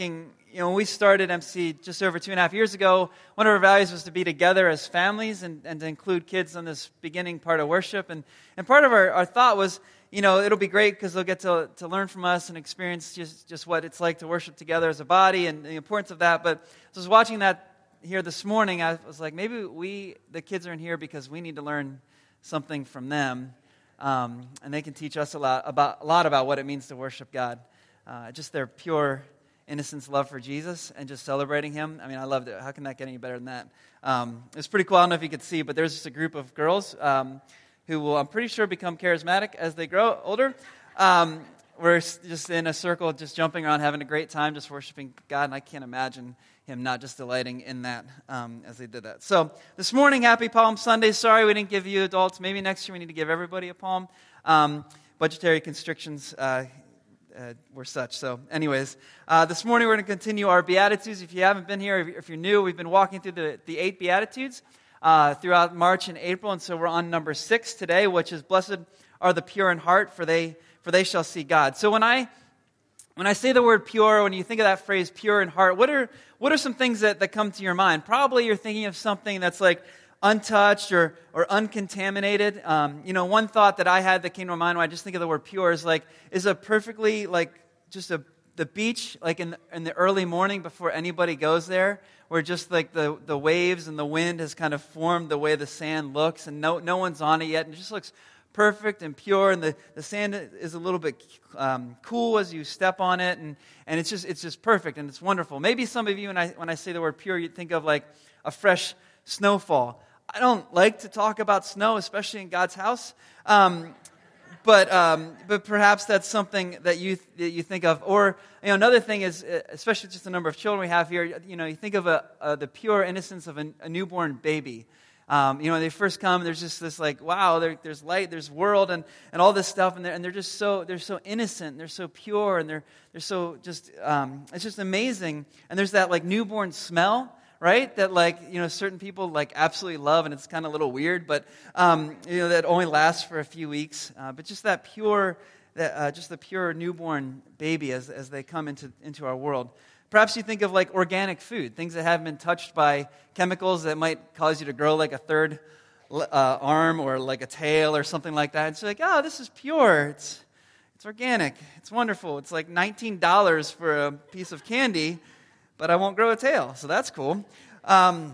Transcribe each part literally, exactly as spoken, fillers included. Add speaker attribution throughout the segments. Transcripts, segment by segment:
Speaker 1: You know, when we started M C just over two and a half years ago, one of our values was to be together as families and, and to include kids on this beginning part of worship. And, and part of our, our thought was, you know, it'll be great because they'll get to, to learn from us and experience just, just what it's like to worship together as a body and the importance of that. But as I was watching that here this morning, I was like, maybe we, the kids are in here because we need to learn something from them. Um, and they can teach us a lot about, a lot about what it means to worship God. Uh, just their pure innocence, love for Jesus, and just celebrating Him. I mean, I loved it. How can that get any better than that? Um, it was pretty cool. I don't know if you could see, but there's just a group of girls um, who will, I'm pretty sure, become charismatic as they grow older. Um, we're just in a circle, just jumping around, having a great time, just worshiping God, and I can't imagine Him not just delighting in that um, as they did that. So this morning, happy Palm Sunday. Sorry we didn't give you adults. Maybe next year we need to give everybody a palm. Um, budgetary constrictions uh Uh, we're such. So anyways, uh, this morning we're going to continue our Beatitudes. If you haven't been here, if you're new, we've been walking through the, the eight Beatitudes uh, throughout March and April, and so we're on number six today, which is blessed are the pure in heart, for they for they shall see God. So when I when I say the word pure, when you think of that phrase pure in heart, what are what are some things that, that come to your mind? Probably you're thinking of something that's like untouched or or uncontaminated. Um, you know, one thought that I had that came to my mind when I just think of the word pure is like, is a perfectly, like, just a the beach, like in the, in the early morning before anybody goes there, where just like the, the waves and the wind has kind of formed the way the sand looks, and no no one's on it yet, and it just looks perfect and pure, and the, the sand is a little bit um, cool as you step on it, and, and it's just it's just perfect, and it's wonderful. Maybe some of you, when I when I say the word pure, you think of like a fresh snowfall. I don't like to talk about snow, especially in God's house, um, but um, but perhaps that's something that you that you think of. Or you know, another thing is, especially just the number of children we have here. You know, you think of a, a, the pure innocence of a, a newborn baby. Um, you know, when they first come, there's just this like, wow, there, there's light, there's world, and, and all this stuff, and they're and they're just so they're so innocent, they're so pure, and they're they're so just um, it's just amazing. And there's that like newborn smell. Right? That like, you know, certain people like absolutely love, and it's kind of a little weird, but, um, you know, that only lasts for a few weeks. Uh, but just that pure, that, uh, just the pure newborn baby as as they come into, into our world. Perhaps you think of like organic food, things that haven't been touched by chemicals that might cause you to grow like a third uh, arm or like a tail or something like that. It's like, oh, this is pure. It's, it's organic. It's wonderful. It's like nineteen dollars for a piece of candy, but I won't grow a tail, so that's cool. Um,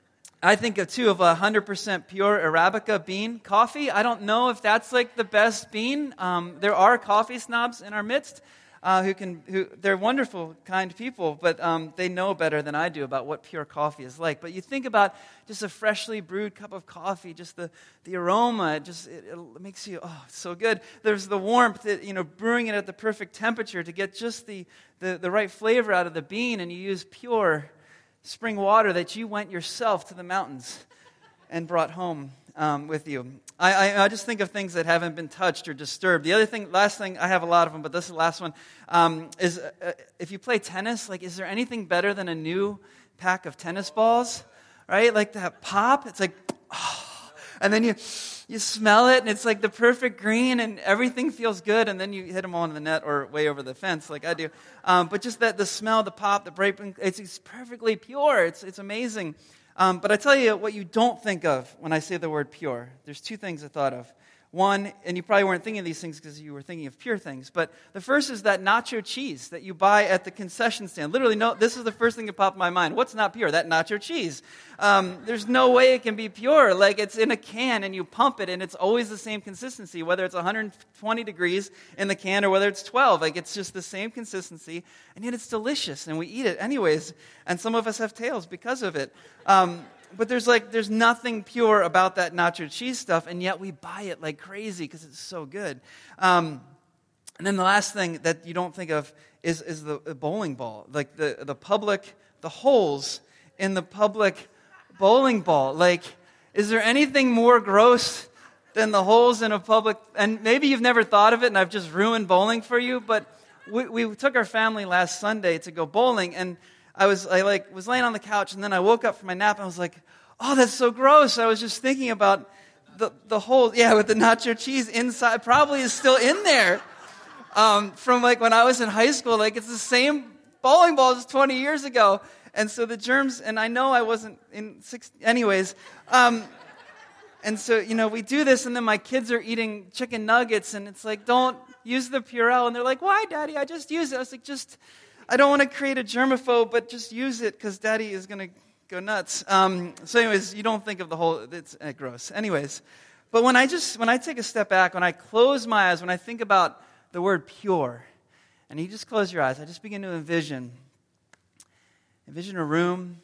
Speaker 1: I think of, too, of a one hundred percent pure Arabica bean coffee. I don't know if that's like the best bean. Um, there are coffee snobs in our midst uh, who can, who they're wonderful, kind people, but um, they know better than I do about what pure coffee is like. But you think about just a freshly brewed cup of coffee, just the, the aroma, it just it, it makes you, oh, it's so good. There's the warmth, it, you know, brewing it at the perfect temperature to get just the, the, the right flavor out of the bean, and you use pure spring water that you went yourself to the mountains and brought home um, with you. I, I, I just think of things that haven't been touched or disturbed. The other thing, last thing, I have a lot of them, but this is the last one, um, is uh, if you play tennis, like, is there anything better than a new pack of tennis balls? Right? Like that pop, it's like, oh, and then you you smell it, and it's like the perfect green, and everything feels good, and then you hit them all in the net or way over the fence like I do. Um, but just that, the smell, the pop, the breaking, it's, it's perfectly pure. It's it's amazing. Um, but I tell you what you don't think of when I say the word pure. There's two things I thought of. One, and you probably weren't thinking of these things because you were thinking of pure things, but the first is that nacho cheese that you buy at the concession stand. Literally, no, this is the first thing that popped in my mind. What's not pure? That nacho cheese. Um, there's no way it can be pure. Like, it's in a can, and you pump it, and it's always the same consistency, whether it's one hundred twenty degrees in the can or whether it's twelve. Like, it's just the same consistency, and yet it's delicious, and we eat it anyways, and some of us have tails because of it. Um But there's like there's nothing pure about that nacho cheese stuff, and yet we buy it like crazy because it's so good. Um, and then the last thing that you don't think of is is the, the bowling ball, like the the public the holes in the public bowling ball. Like, is there anything more gross than the holes in a public? And maybe you've never thought of it, and I've just ruined bowling for you. But we, we took our family last Sunday to go bowling, and I was I like was laying on the couch, and then I woke up from my nap, and I was like, oh, that's so gross. I was just thinking about the the whole, yeah, with the nacho cheese inside, probably is still in there um, from like when I was in high school. Like, it's the same bowling ball is twenty years ago. And so the germs, and I know I wasn't in six, anyways. Um, and so, you know, we do this, and then my kids are eating chicken nuggets, and it's like, don't use the Purell. And they're like, why, Daddy? I just use it. I was like, just, I don't want to create a germaphobe, but just use it, because Daddy is going to go nuts. Um, so anyways, you don't think of the whole, it's uh, gross. Anyways, but when I just, when I take a step back, when I close my eyes, when I think about the word pure, and you just close your eyes, I just begin to envision Envision a room.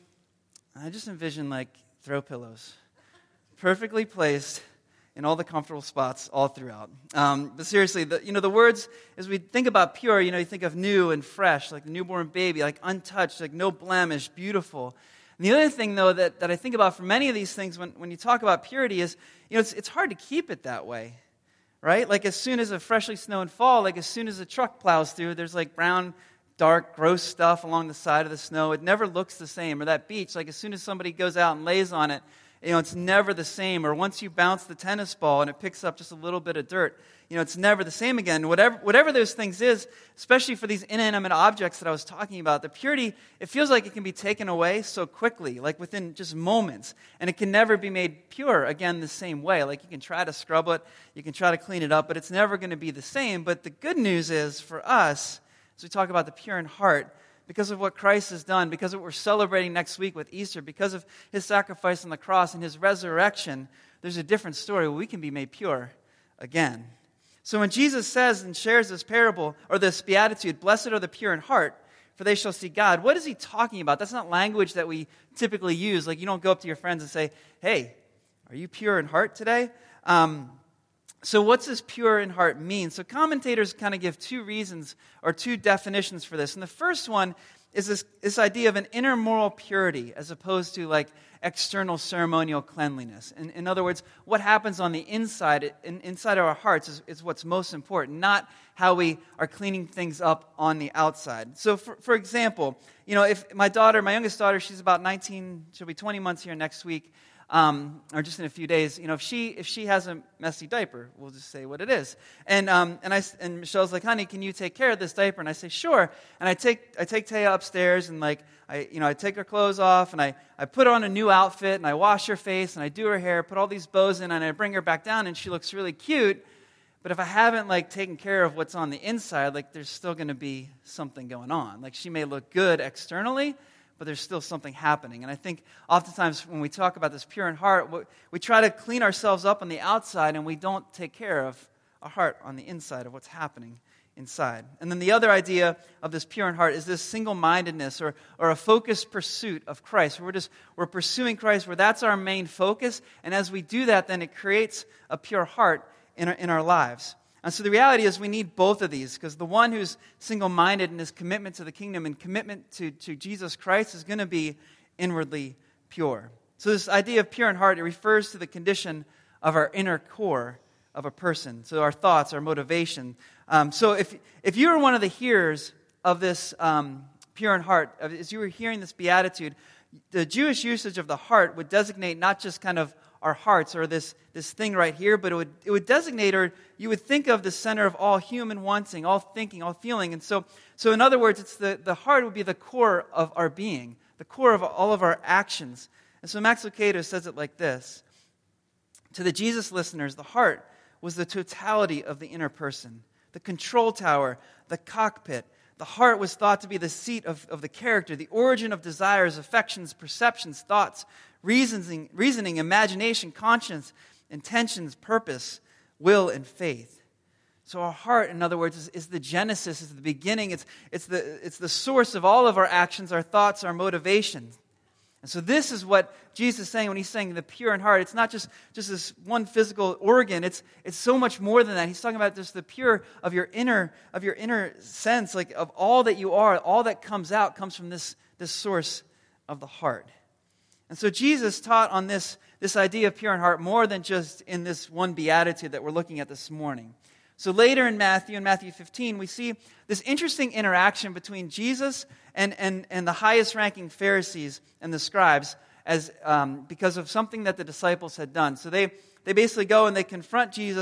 Speaker 1: I just envision like throw pillows, perfectly placed in all the comfortable spots all throughout. Um, but seriously, the, you know, the words, as we think about pure, you know, you think of new and fresh, like the newborn baby, like untouched, like no blemish, beautiful. And the other thing, though, that, that I think about for many of these things when, when you talk about purity is, you know, it's, it's hard to keep it that way, right? Like as soon as a freshly snowed fall, like as soon as a truck plows through, there's like brown, dark, gross stuff along the side of the snow. It never looks the same. Or that beach, like as soon as somebody goes out and lays on it, you know, it's never the same. Or once you bounce the tennis ball and it picks up just a little bit of dirt, you know, it's never the same again. Whatever, whatever those things is, especially for these inanimate objects that I was talking about, the purity, it feels like it can be taken away so quickly, like within just moments. And it can never be made pure again the same way. Like you can try to scrub it, you can try to clean it up, but it's never going to be the same. But the good news is for us, as we talk about the pure in heart, because of what Christ has done, because of what we're celebrating next week with Easter, because of his sacrifice on the cross and his resurrection, there's a different story where we can be made pure again. So when Jesus says and shares this parable, or this beatitude, blessed are the pure in heart, for they shall see God, what is he talking about? That's not language that we typically use. Like you don't go up to your friends and say, hey, are you pure in heart today? Um So what's this pure in heart mean? So commentators kind of give two reasons or two definitions for this. And the first one is this, this idea of an inner moral purity as opposed to like external ceremonial cleanliness. In, in other words, what happens on the inside, in, inside of our hearts is, is what's most important, not how we are cleaning things up on the outside. So for, for example, you know, if my daughter, my youngest daughter, she's about nineteen, she'll be twenty months here next week. Um, or just in a few days, you know, if she if she has a messy diaper, we'll just say what it is. And um, and I and Michelle's like, honey, can you take care of this diaper? And I say, sure. And I take I take Taya upstairs and like I you know I take her clothes off and I, I put on a new outfit and I wash her face and I do her hair, put all these bows in and I bring her back down and she looks really cute. But if I haven't like taken care of what's on the inside, like there's still going to be something going on. Like she may look good externally, but there's still something happening. And I think oftentimes when we talk about this pure in heart, we try to clean ourselves up on the outside and we don't take care of our heart on the inside of what's happening inside. And then the other idea of this pure in heart is this single-mindedness or, or a focused pursuit of Christ. We're just we're pursuing Christ where that's our main focus. And as we do that, then it creates a pure heart in our, in our lives. And so the reality is we need both of these because the one who's single-minded in his commitment to the kingdom and commitment to, to Jesus Christ is going to be inwardly pure. So this idea of pure in heart, it refers to the condition of our inner core of a person. So our thoughts, our motivation. Um, so if if you were one of the hearers of this um, pure in heart, as you were hearing this beatitude, the Jewish usage of the heart would designate not just kind of our hearts or this, this thing right here, but it would it would designate, or you would think of the center of all human wanting, all thinking, all feeling. And so, so in other words, it's the, the heart would be the core of our being, the core of all of our actions. And so Max Lucado says it like this: to the Jesus listeners, the heart was the totality of the inner person, the control tower, the cockpit. The heart was thought to be the seat of, of the character, the origin of desires, affections, perceptions, thoughts, reasoning, reasoning, imagination, conscience, intentions, purpose, will, and faith. So our heart, in other words, is, is the genesis, is the beginning. It's, it's, the, it's the source of all of our actions, our thoughts, our motivations. And so this is what Jesus is saying when he's saying the pure in heart. It's not just, just this one physical organ. It's it's so much more than that. He's talking about just the pure of your inner of your inner sense, like of all that you are. All that comes out comes from this, this source of the heart. And so Jesus taught on this, this idea of pure in heart more than just in this one beatitude that we're looking at this morning. So later in Matthew, in Matthew fifteen, we see this interesting interaction between Jesus and, and, and the highest-ranking Pharisees and the scribes as um, because of something that the disciples had done. So they, they basically go and they confront Jesus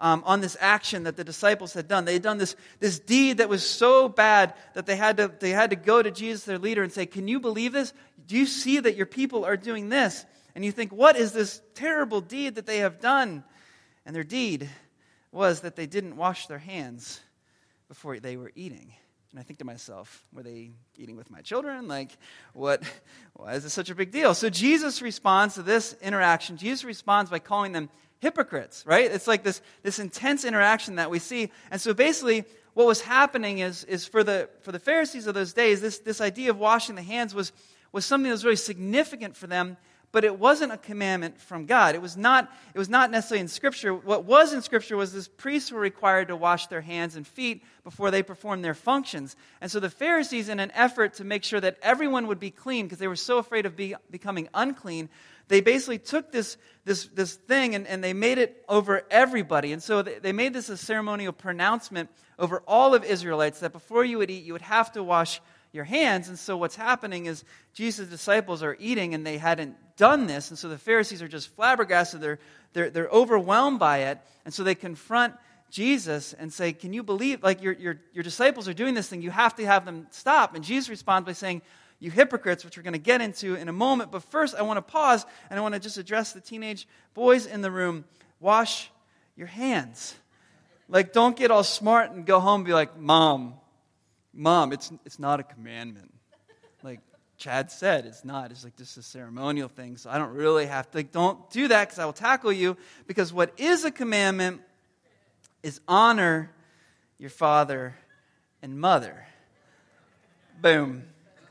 Speaker 1: um, on this action that the disciples had done. They had done this, this deed that was so bad that they had to they had to go to Jesus, their leader, and say, "Can you believe this? Do you see that your people are doing this?" And you think, what is this terrible deed that they have done? And their deed was that they didn't wash their hands before they were eating. And I think to myself, were they eating with my children? Like, what? Why is this such a big deal? So Jesus responds to this interaction. Jesus responds by calling them hypocrites, right? It's like this, this intense interaction that we see. And so basically, what was happening is, is for the for the Pharisees of those days, this, this idea of washing the hands was, was something that was really significant for them. But it wasn't a commandment from God. It was not, it was not necessarily in Scripture. What was in Scripture was this: priests were required to wash their hands and feet before they performed their functions. And so the Pharisees, in an effort to make sure that everyone would be clean, because they were so afraid of be, becoming unclean, they basically took this, this, this thing and, and they made it over everybody. And so they, they made this a ceremonial pronouncement over all of Israelites that before you would eat, you would have to wash your hands. And so what's happening is Jesus' disciples are eating and they hadn't done this, and so the Pharisees are just flabbergasted. They're, they're, they're overwhelmed by it, and so they confront Jesus and say, "Can you believe, like your, your, your disciples are doing this thing, you have to have them stop." And Jesus responds by saying, "You hypocrites," which we're going to get into in a moment, but first I want to pause and I want to just address the teenage boys in the room. Wash your hands. Like, don't get all smart and go home and be like, Mom, Mom, it's it's not a commandment. Like Chad said, it's not. It's like just a ceremonial thing, so I don't really have to. Like, don't do that because I will tackle you. Because what is a commandment is honor your father and mother. Boom.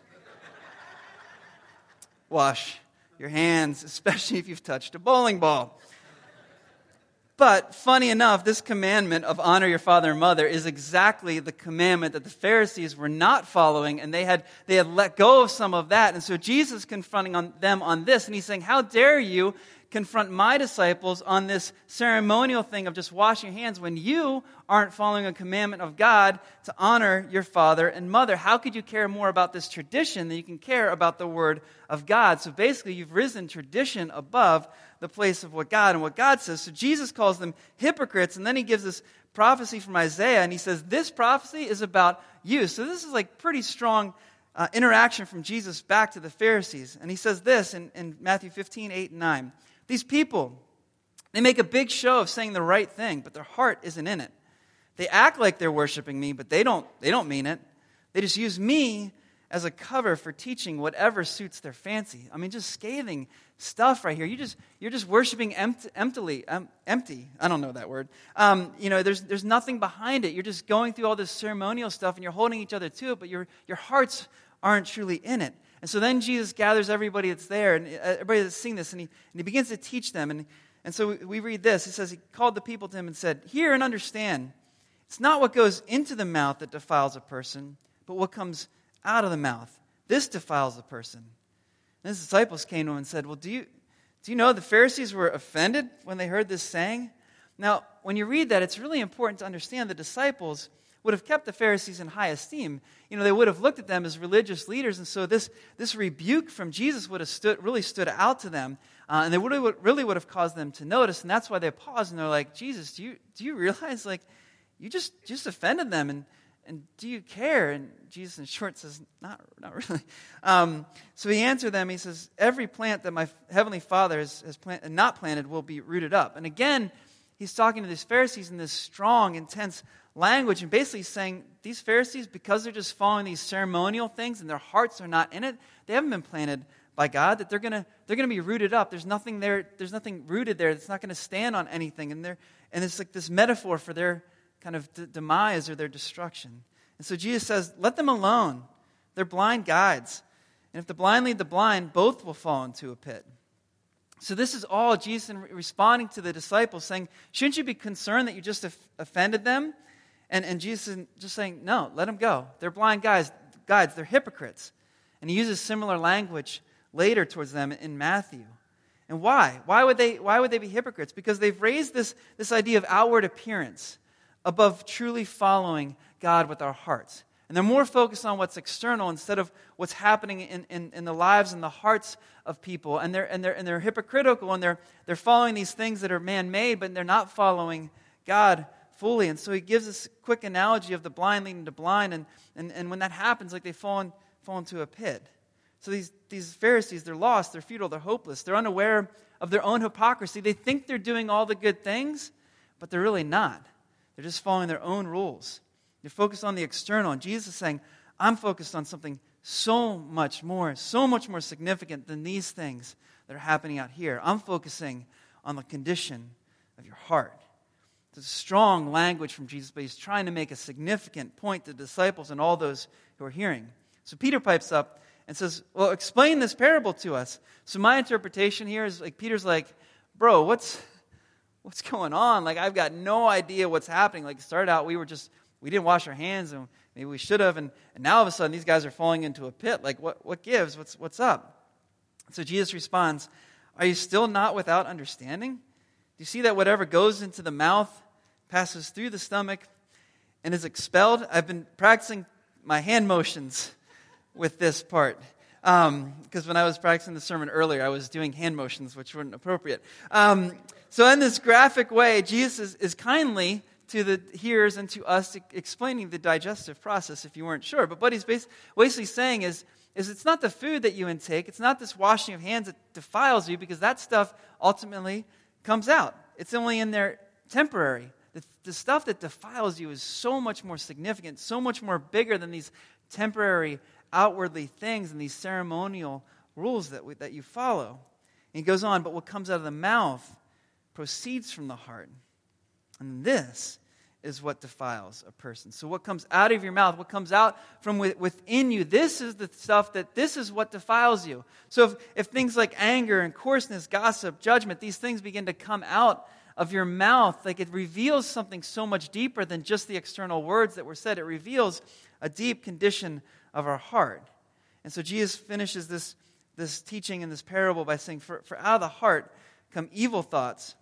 Speaker 1: Wash your hands, especially if you've touched a bowling ball. But funny enough, this commandment of honor your father and mother is exactly the commandment that the Pharisees were not following, and they had they had let go of some of that. And so Jesus is confronting on them on this, and he's saying, "How dare you confront my disciples on this ceremonial thing of just washing your hands when you aren't following a commandment of God to honor your father and mother? How could you care more about this tradition than you can care about the word of God?" So basically, you've risen tradition above the place of what God and what God says. So Jesus calls them hypocrites, and then he gives this prophecy from Isaiah, and he says, this prophecy is about you. So this is like pretty strong uh, interaction from Jesus back to the Pharisees. And he says this in, in Matthew fifteen, eight and nine. "These people, they make a big show of saying the right thing, but their heart isn't in it. They act like they're worshiping me, but they don't, they don't mean it. They just use me as a cover for teaching whatever suits their fancy." I mean, just scathing stuff right here. You just, you're just worshiping empty, emptily, um, empty. I don't know that word. Um, you know, there's there's nothing behind it. You're just going through all this ceremonial stuff, and you're holding each other to it, but your your hearts aren't truly in it. And so then Jesus gathers everybody that's there, and everybody that's seeing this, and he and he begins to teach them. And and so we, we read this. He says, he called the people to him and said, "Hear and understand. It's not what goes into the mouth that defiles a person, but what comes out of the mouth. This defiles a person." And his disciples came to him and said, "Well, do you do you know the Pharisees were offended when they heard this saying?" Now, when you read that, it's really important to understand the disciples would have kept the Pharisees in high esteem. You know, they would have looked at them as religious leaders, and so this, this rebuke from Jesus would have stood, really stood out to them, uh, and they would have, really would have caused them to notice, and that's why they paused and they're like, "Jesus, do you do you realize, like, you just just offended them, and and do you care?" And Jesus, in short, says, "Not not really." Um, so he answered them. He says, "Every plant that my heavenly Father has, has plant, not planted will be rooted up." And again, he's talking to these Pharisees in this strong, intense language, and basically saying these Pharisees, because they're just following these ceremonial things and their hearts are not in it, they haven't been planted by God, that they're gonna they're gonna be rooted up. There's nothing there, there's nothing rooted there that's not gonna stand on anything. And they're and it's like this metaphor for their kind of d- demise or their destruction. And so Jesus says, let them alone. They're blind guides. And if the blind lead the blind, both will fall into a pit. So this is all Jesus responding to the disciples, saying, shouldn't you be concerned that you just offended them? And, and Jesus is just saying, no, let them go. They're blind guides, guides, they're hypocrites. And he uses similar language later towards them in Matthew. And why? Why would they, why would they be hypocrites? Because they've raised this, this idea of outward appearance above truly following God with our hearts. And they're more focused on what's external instead of what's happening in, in, in the lives and the hearts of people. And they're and they're and they're hypocritical, and they're they're following these things that are man-made, but they're not following God fully. And so he gives this quick analogy of the blind leading to blind. And, and, and when that happens, like they fall, in, fall into a pit. So these, these Pharisees, they're lost, they're futile, they're hopeless. They're unaware of their own hypocrisy. They think they're doing all the good things, but they're really not. They're just following their own rules. They're focused on the external. And Jesus is saying, I'm focused on something so much more, so much more significant than these things that are happening out here. I'm focusing on the condition of your heart. It's a strong language from Jesus, but he's trying to make a significant point to the disciples and all those who are hearing. So Peter pipes up and says, well, explain this parable to us. So my interpretation here is like Peter's like, bro, what's what's going on? Like, I've got no idea what's happening. Like, it started out, we were just, we didn't wash our hands, and maybe we should have, and, and now all of a sudden these guys are falling into a pit. Like, what, what gives? What's, what's up? So Jesus responds, are you still not without understanding? Do you see that whatever goes into the mouth passes through the stomach and is expelled? I've been practicing my hand motions with this part. Because um, when I was practicing the sermon earlier, I was doing hand motions, which weren't appropriate. Um, so in this graphic way, Jesus is, is kindly to the hearers and to us explaining the digestive process, if you weren't sure. But what he's basically saying is, is it's not the food that you intake, it's not this washing of hands that defiles you, because that stuff ultimately comes out. It's only in there temporary. The, the stuff that defiles you is so much more significant, so much more bigger than these temporary, outwardly things and these ceremonial rules that we, that you follow. And he goes on, but what comes out of the mouth proceeds from the heart. And this is what defiles a person. So what comes out of your mouth, what comes out from within you, this is the stuff that, this is what defiles you. So if, if things like anger and coarseness, gossip, judgment, these things begin to come out of your mouth, like it reveals something so much deeper than just the external words that were said. It reveals a deep condition of our heart. And so Jesus finishes this, this teaching in this parable by saying, for, for out of the heart come evil thoughts,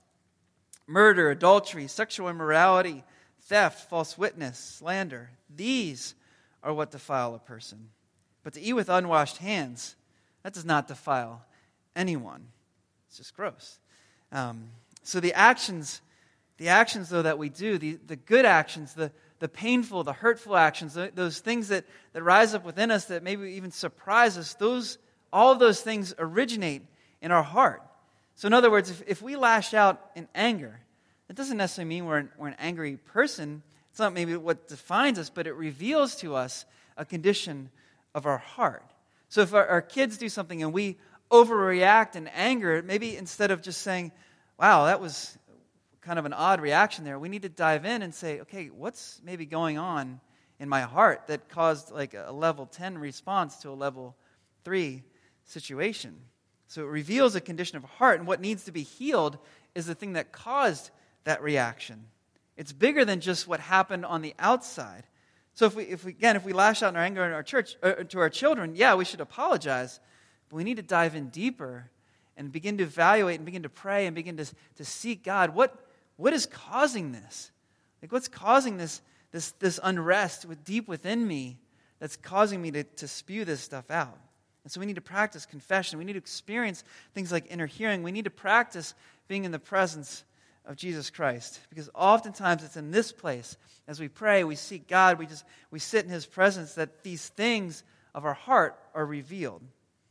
Speaker 1: murder, adultery, sexual immorality, theft, false witness, slander. These are what defile a person. But to eat with unwashed hands, that does not defile anyone. It's just gross. Um, so the actions, the actions though that we do, the, the good actions, the, the painful, the hurtful actions, the, those things that, that rise up within us that maybe even surprise us, those, all of those things originate in our heart. So in other words, if, if we lash out in anger, it doesn't necessarily mean we're an, we're an angry person. It's not maybe what defines us, but it reveals to us a condition of our heart. So if our, our kids do something and we overreact in anger, maybe instead of just saying, wow, that was kind of an odd reaction there, we need to dive in and say, okay, what's maybe going on in my heart that caused like a level ten response to a level three situation? So it reveals a condition of heart, and what needs to be healed is the thing that caused that reaction. It's bigger than just what happened on the outside. So if we, if we again, if we lash out in our anger in our church uh, to our children, yeah, we should apologize, but we need to dive in deeper and begin to evaluate and begin to pray and begin to, to seek God. What what is causing this? Like, what's causing this this this unrest with, deep within me that's causing me to, to spew this stuff out? And so we need to practice confession. We need to experience things like inner hearing. We need to practice being in the presence of Jesus Christ. Because oftentimes it's in this place, as we pray, we seek God, we just we sit in His presence, that these things of our heart are revealed.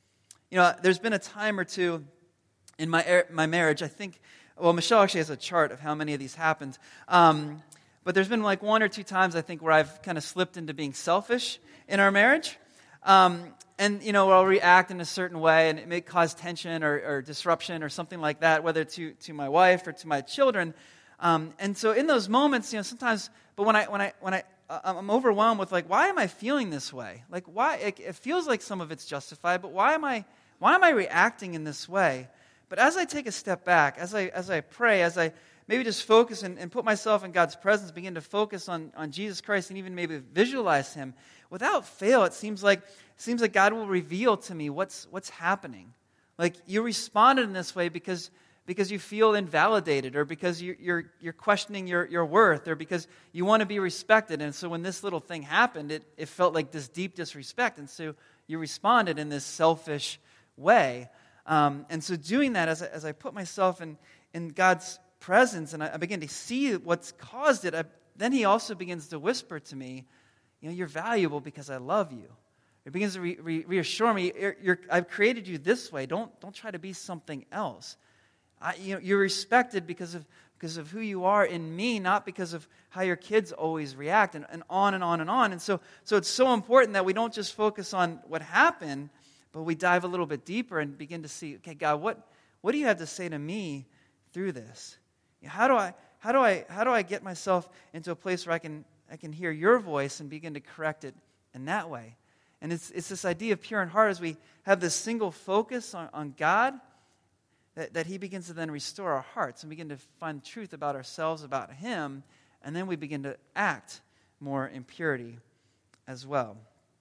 Speaker 1: You know, there's been a time or two in my my marriage, I think, well, Michelle actually has a chart of how many of these happened. Um, but there's been like one or two times, I think, where I've kind of slipped into being selfish in our marriage. Um, and, you know, I'll react in a certain way, and it may cause tension or, or disruption or something like that, whether to, to my wife or to my children. Um, and so in those moments, you know, sometimes, but when I, when I, when I, uh, I'm overwhelmed with like, why am I feeling this way? Like, why, it, it feels like some of it's justified, but why am I, why am I reacting in this way? But as I take a step back, as I, as I pray, as I maybe just focus and, and put myself in God's presence, begin to focus on, on Jesus Christ and even maybe visualize Him, without fail, it seems like it seems like God will reveal to me what's what's happening. Like, you responded in this way because because you feel invalidated, or because you, you're you're questioning your, your worth, or because you want to be respected. And so when this little thing happened, it, it felt like this deep disrespect. And so you responded in this selfish way. Um, and so doing that, as I, as I put myself in, in God's presence and I, I begin to see what's caused it, I, then he also begins to whisper to me, you know, you're valuable because I love you. It begins to re- re- reassure me, you're, you're, I've created you this way. Don't, don't try to be something else. I, you know, you're respected because of, because of who you are in me, not because of how your kids always react, and, and on and on and on. And so, so it's so important that we don't just focus on what happened, but we dive a little bit deeper and begin to see, okay, God, what, what do you have to say to me through this? How do I, how do I, how do I get myself into a place where I can, I can hear your voice and begin to correct it in that way? And it's, it's this idea of pure in heart as we have this single focus on, on God, that, that he begins to then restore our hearts and begin to find truth about ourselves, about him, and then we begin to act more in purity as well.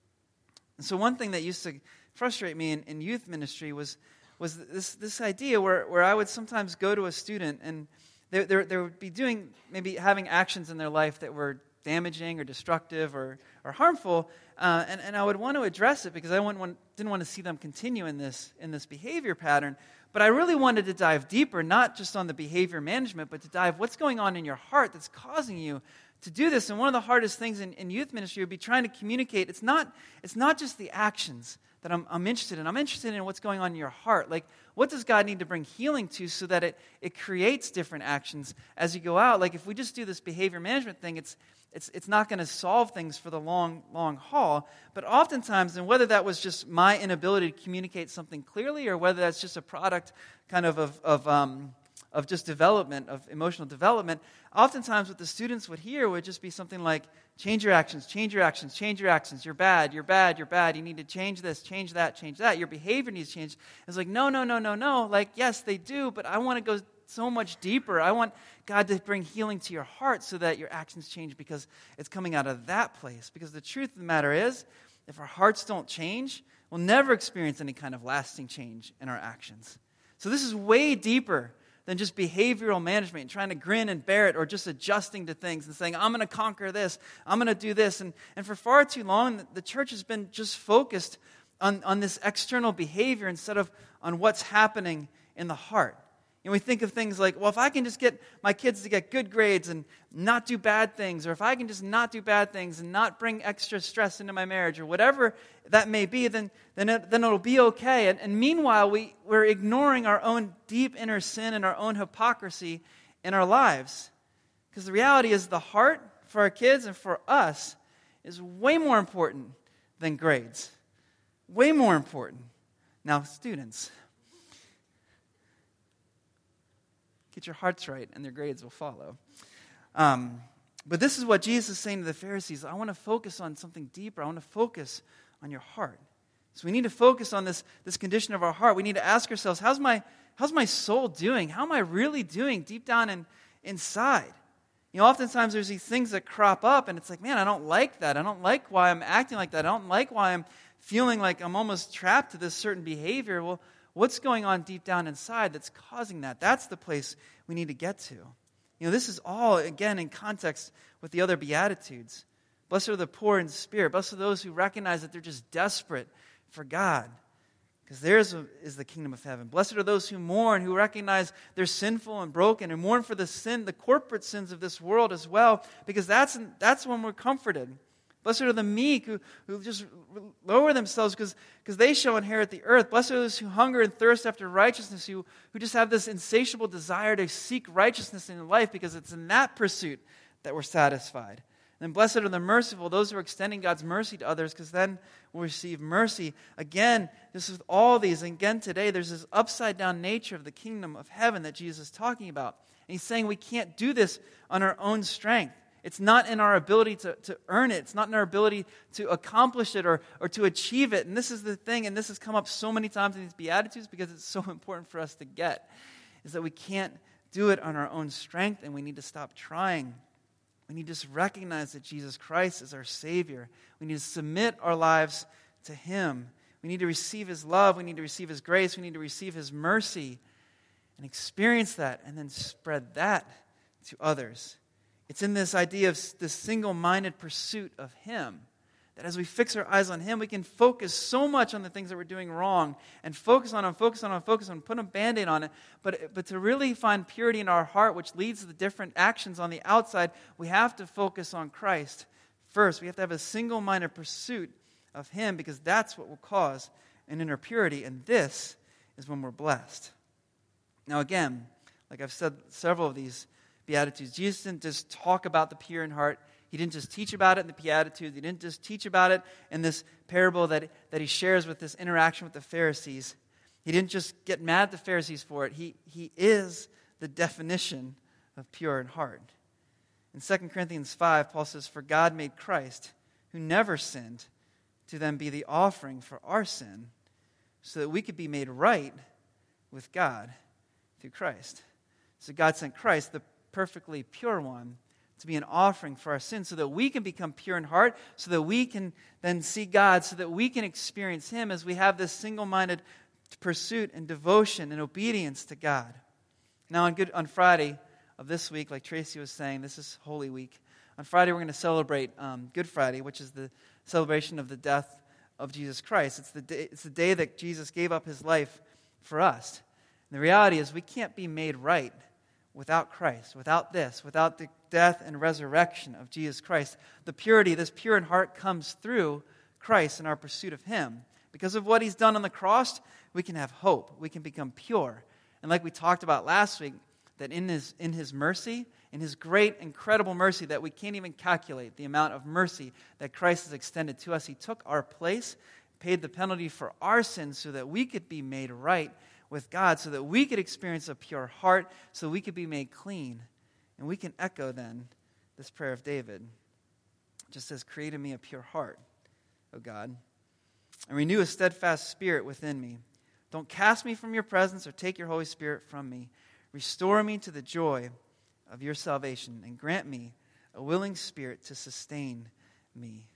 Speaker 1: And so one thing that used to frustrate me in, in youth ministry was, was this, this idea where, where I would sometimes go to a student and they, they, they would be doing, maybe having actions in their life that were damaging or destructive or, or harmful, uh, and, and I would want to address it because I wouldn't want, didn't want to see them continue in this, in this behavior pattern. But I really wanted to dive deeper, not just on the behavior management, but to dive what's going on in your heart that's causing you to do this. And one of the hardest things in, in youth ministry would be trying to communicate. It's not, it's not just the actions that I'm, I'm interested in. I'm interested in what's going on in your heart. Like, what does God need to bring healing to so that it, it creates different actions as you go out? Like, if we just do this behavior management thing, it's it's it's not going to solve things for the long, long haul. But oftentimes, and whether that was just my inability to communicate something clearly or whether that's just a product kind of of, of um, of just development, of emotional development, oftentimes what the students would hear would just be something like, change your actions, change your actions, change your actions, you're bad, you're bad, you're bad, you need to change this, change that, change that, your behavior needs to change. It's like, no, no, no, no, no, like, yes, they do, but I want to go so much deeper. I want God to bring healing to your heart so that your actions change because it's coming out of that place. Because the truth of the matter is, if our hearts don't change, we'll never experience any kind of lasting change in our actions. So this is way deeper than just behavioral management and trying to grin and bear it or just adjusting to things and saying, I'm going to conquer this, I'm going to do this. And, and for far too long, the church has been just focused on, on this external behavior instead of on what's happening in the heart. And we think of things like, well, if I can just get my kids to get good grades and not do bad things, or if I can just not do bad things and not bring extra stress into my marriage, or whatever that may be, then then, it, then it'll be okay. And, and meanwhile, we, we're ignoring our own deep inner sin and our own hypocrisy in our lives. Because the reality is the heart for our kids and for us is way more important than grades. Way more important. Now, students, get your hearts right, and their grades will follow. Um, but this is what Jesus is saying to the Pharisees. I want to focus on something deeper. I want to focus on your heart. So we need to focus on this, this condition of our heart. We need to ask ourselves, how's my, how's my soul doing? How am I really doing deep down in, inside? You know, oftentimes there's these things that crop up, and it's like, man, I don't like that. I don't like why I'm acting like that. I don't like why I'm feeling like I'm almost trapped to this certain behavior. Well, what's going on deep down inside that's causing that? That's the place we need to get to. You know, this is all, again, in context with the other Beatitudes. Blessed are the poor in spirit. Blessed are those who recognize that they're just desperate for God, because theirs is the kingdom of heaven. Blessed are those who mourn, who recognize they're sinful and broken, and mourn for the sin, the corporate sins of this world as well, because that's, that's when we're comforted. Blessed are the meek who, who just lower themselves because because they shall inherit the earth. Blessed are those who hunger and thirst after righteousness, who, who just have this insatiable desire to seek righteousness in life because it's in that pursuit that we're satisfied. And then blessed are the merciful, those who are extending God's mercy to others, because then we'll receive mercy. Again, this is all these. And again, today, there's this upside-down nature of the kingdom of heaven that Jesus is talking about. And he's saying we can't do this on our own strength. It's not in our ability to, to earn it. It's not in our ability to accomplish it or, or to achieve it. And this is the thing, and this has come up so many times in these Beatitudes because it's so important for us to get, is that we can't do it on our own strength, and we need to stop trying. We need to just recognize that Jesus Christ is our Savior. We need to submit our lives to Him. We need to receive His love. We need to receive His grace. We need to receive His mercy and experience that and then spread that to others. It's in this idea of this single-minded pursuit of Him that as we fix our eyes on him, we can focus so much on the things that we're doing wrong and focus on them, focus on them, focus on them, put a Band-Aid on it. But, but to really find purity in our heart, which leads to the different actions on the outside, we have to focus on Christ first. We have to have a single-minded pursuit of him, because that's what will cause an inner purity, and this is when we're blessed. Now again, like I've said several of these Beatitudes, Jesus didn't just talk about the pure in heart. He didn't just teach about it in the Beatitudes. He didn't just teach about it in this parable that, that he shares with this interaction with the Pharisees. He didn't just get mad at the Pharisees for it. He, he is the definition of pure in heart. In Second Corinthians five, Paul says, "For God made Christ, who never sinned, to then be the offering for our sin, so that we could be made right with God through Christ." So God sent Christ, the perfectly pure one, to be an offering for our sins, so that we can become pure in heart, so that we can then see God, so that we can experience him as we have this single-minded pursuit and devotion and obedience to God. Now on Good on Friday of this week, like Tracy was saying, this is Holy Week. On Friday we're going to celebrate um, Good Friday, which is the celebration of the death of Jesus Christ. It's the day, it's the day that Jesus gave up his life for us. And the reality is we can't be made right without Christ, without this, without the death and resurrection of Jesus Christ. The purity, this pure in heart, comes through Christ in our pursuit of him. Because of what he's done on the cross, we can have hope. We can become pure. And like we talked about last week, that in his, in his mercy, in his great, incredible mercy that we can't even calculate the amount of mercy that Christ has extended to us, he took our place, paid the penalty for our sins so that we could be made right with God, so that we could experience a pure heart, so we could be made clean. And we can echo then this prayer of David. It just says, "Create in me a pure heart, O God, and renew a steadfast spirit within me. Don't cast me from your presence or take your Holy Spirit from me. Restore me to the joy of your salvation and grant me a willing spirit to sustain me."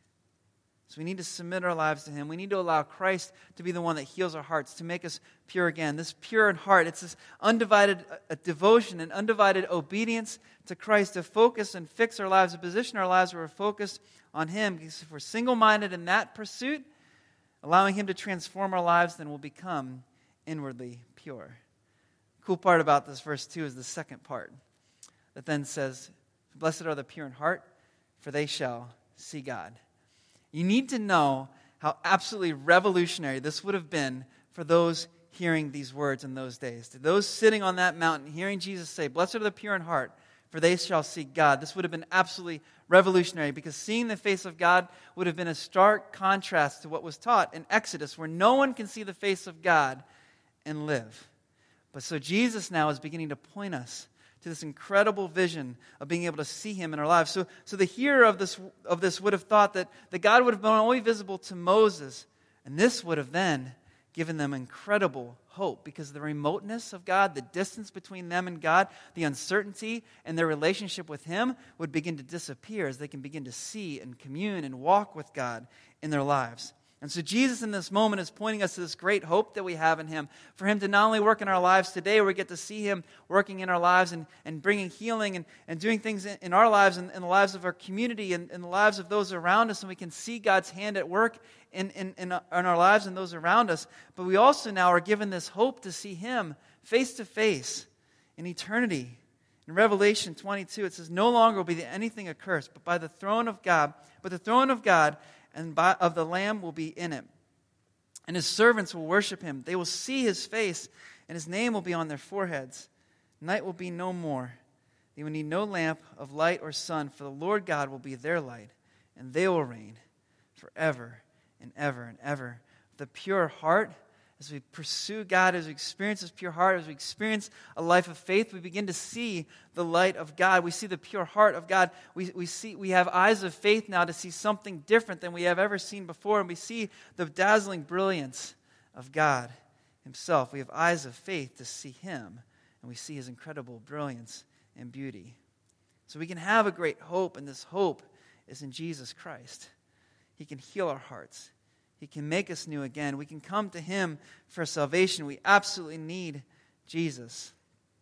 Speaker 1: So we need to submit our lives to him. We need to allow Christ to be the one that heals our hearts, to make us pure again. This pure in heart, it's this undivided uh, devotion and undivided obedience to Christ, to focus and fix our lives, to position our lives where we're focused on him. Because if we're single-minded in that pursuit, allowing him to transform our lives, then we'll become inwardly pure. The cool part about this verse two is the second part that then says, "Blessed are the pure in heart, for they shall see God." You need to know how absolutely revolutionary this would have been for those hearing these words in those days. To those sitting on that mountain, hearing Jesus say, "Blessed are the pure in heart, for they shall see God." This would have been absolutely revolutionary, because seeing the face of God would have been a stark contrast to what was taught in Exodus, where no one can see the face of God and live. But so Jesus now is beginning to point us to this incredible vision of being able to see him in our lives. So, so the hearer of this, of this would have thought that, that God would have been only visible to Moses, and this would have then given them incredible hope, because the remoteness of God, the distance between them and God, the uncertainty and their relationship with him would begin to disappear as they can begin to see and commune and walk with God in their lives. And so Jesus in this moment is pointing us to this great hope that we have in him, for him to not only work in our lives today, where we get to see him working in our lives and, and bringing healing and, and doing things in, in our lives and in the lives of our community and in the lives of those around us, and we can see God's hand at work in, in, in, in our lives and those around us. But we also now are given this hope to see him face to face in eternity. In Revelation twenty-two, it says, "No longer will be anything accursed, but by the throne of God, but the throne of God and by, of the Lamb will be in it. And his servants will worship him. They will see his face, and his name will be on their foreheads. Night will be no more. They will need no lamp of light or sun, for the Lord God will be their light, and they will reign forever and ever and ever." The pure heart, as we pursue God, as we experience His pure heart, as we experience a life of faith, we begin to see the light of God. We see the pure heart of God. We, we see we have eyes of faith now to see something different than we have ever seen before, and we see the dazzling brilliance of God Himself. We have eyes of faith to see Him, and we see His incredible brilliance and beauty. So we can have a great hope, and this hope is in Jesus Christ. He can heal our hearts. He can make us new again. We can come to Him for salvation. We absolutely need Jesus.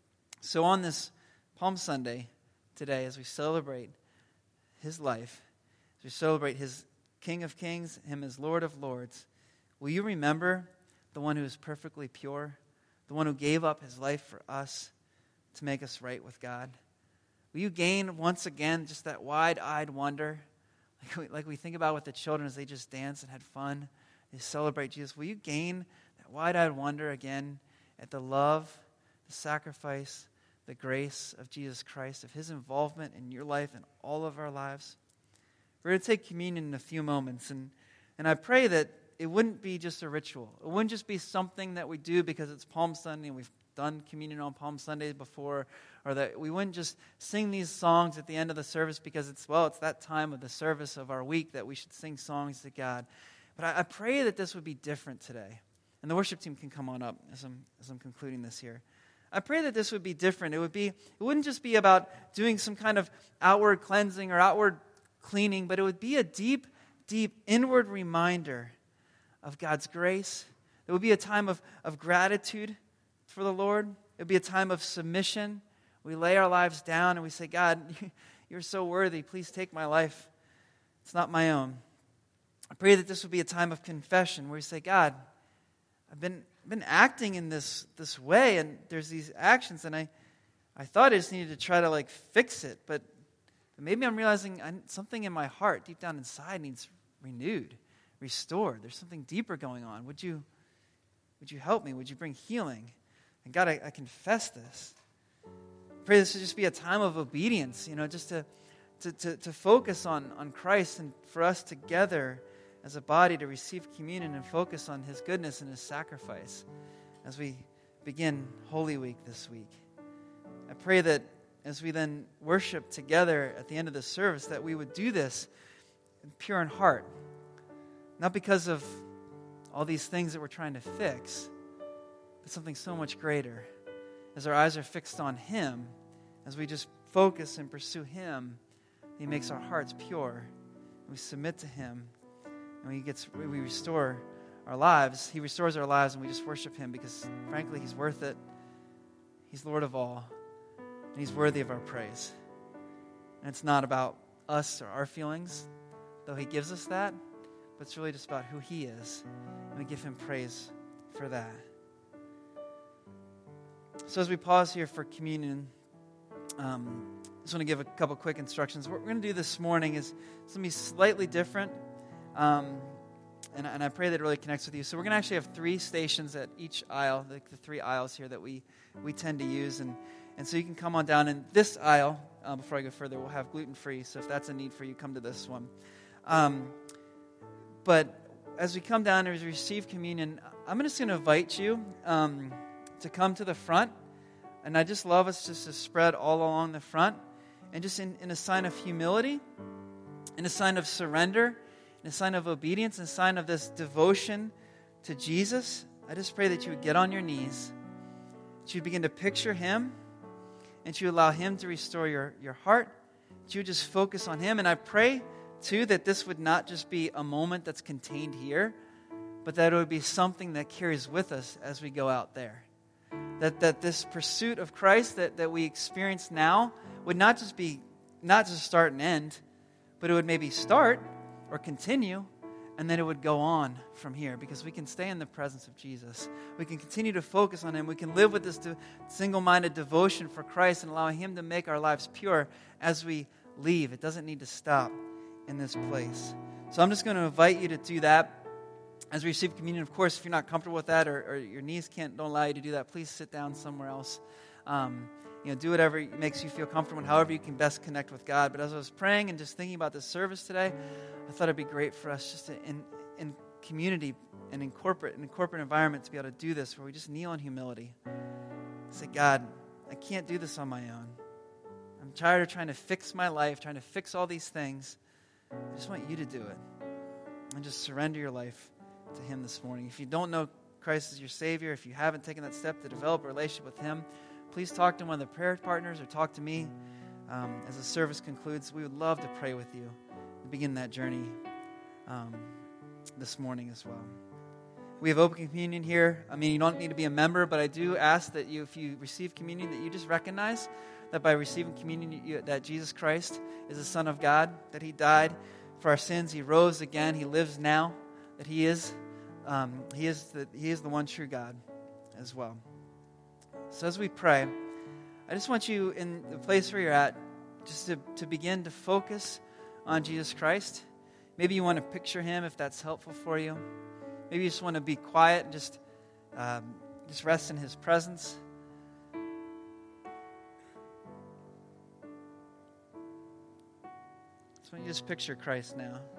Speaker 1: So on this Palm Sunday today, as we celebrate His life, as we celebrate His King of kings, him as Lord of lords. Will you remember the one who is perfectly pure, the one who gave up his life for us to make us right with God? Will you gain once again just that wide-eyed wonder, like we, like we think about with the children as they just danced and had fun, they celebrate Jesus? Will you gain that wide-eyed wonder again at the love, the sacrifice, the grace of Jesus Christ, of his involvement in your life and all of our lives? We're going to take communion in a few moments, and, and I pray that it wouldn't be just a ritual. It wouldn't just be something that we do because it's Palm Sunday and we've done communion on Palm Sunday before, or that we wouldn't just sing these songs at the end of the service because it's, well, it's that time of the service of our week that we should sing songs to God. But I, I pray that this would be different today. And the worship team can come on up as I'm, as I'm concluding this here. I pray that this would be different. It would be, it wouldn't just be about doing some kind of outward cleansing or outward cleaning, but it would be a deep, deep inward reminder of God's grace. It would be a time of, of gratitude for the Lord. It would be a time of submission. We lay our lives down and we say, God, you're so worthy. Please take my life. It's not my own. I pray that this would be a time of confession where we say, God, I've been been acting in this this way, and there's these actions, and I, I thought I just needed to try to like fix it, but, but maybe I'm realizing I, something in my heart, deep down inside, needs renewed, restored. There's something deeper going on. Would you, would you help me? Would you bring healing? And God, I, I confess this. I pray this would just be a time of obedience, you know, just to to to, to focus on on Christ, and for us together as a body to receive communion and focus on his goodness and his sacrifice as we begin Holy Week this week. I pray that as we then worship together at the end of the service, that we would do this pure in heart, not because of all these things that we're trying to fix, but something so much greater. As our eyes are fixed on him, as we just focus and pursue him, he makes our hearts pure, and we submit to him. And we get we restore our lives. He restores our lives, and we just worship him because, frankly, he's worth it. He's Lord of all, and he's worthy of our praise. And it's not about us or our feelings, though he gives us that, but it's really just about who he is, and we give him praise for that. So as we pause here for communion, um, I just want to give a couple quick instructions. What we're going to do this morning is it's going to be slightly different. Um, and, and I pray that it really connects with you. So we're going to actually have three stations at each aisle, the, the three aisles here that we, we tend to use. And, and so you can come on down. And this aisle, uh, before I go further, we'll have gluten-free. So if that's a need for you, come to this one. Um, but as we come down and as we receive communion, I'm just going to invite you um, to come to the front. And I just love us just to spread all along the front. And just in, in a sign of humility, in a sign of surrender, in a sign of obedience, in a sign of this devotion to Jesus, I just pray that you would get on your knees, that you would begin to picture him, and you allow him to restore your, your heart, that you would just focus on him. And I pray, too, that this would not just be a moment that's contained here, but that it would be something that carries with us as we go out there. That that this pursuit of Christ that, that we experience now would not just be, not just start and end, but it would maybe start or continue, and then it would go on from here, because we can stay in the presence of Jesus. We can continue to focus on him. We can live with this de- single-minded devotion for Christ and allow him to make our lives pure as we leave. It doesn't need to stop in this place. So I'm just going to invite you to do that as we receive communion. Of course, if you're not comfortable with that, or, or your knees can't don't allow you to do that, please sit down somewhere else. Um, you know, do whatever makes you feel comfortable and however you can best connect with God. But as I was praying and just thinking about this service today, I thought it'd be great for us just to, in in community and in corporate in a corporate environment, to be able to do this, where we just kneel in humility. Say, God, I can't do this on my own. I'm tired of trying to fix my life, trying to fix all these things. I just want you to do it. And just surrender your life to him this morning. If you don't know Christ as your Savior, if you haven't taken that step to develop a relationship with him, please talk to one of the prayer partners or talk to me um, as the service concludes. We would love to pray with you and begin that journey um, this morning as well. We have open communion here. I mean, you don't need to be a member, but I do ask that you, if you receive communion, that you just recognize that by receiving communion, you, that Jesus Christ is the Son of God, that he died for our sins. He rose again. He lives now. That He is, um, He is the He is the one true God as well. So as we pray, I just want you in the place where you're at, just to, to begin to focus on Jesus Christ. Maybe you want to picture Him if that's helpful for you. Maybe you just want to be quiet and just um, just rest in His presence. So you just picture Christ now.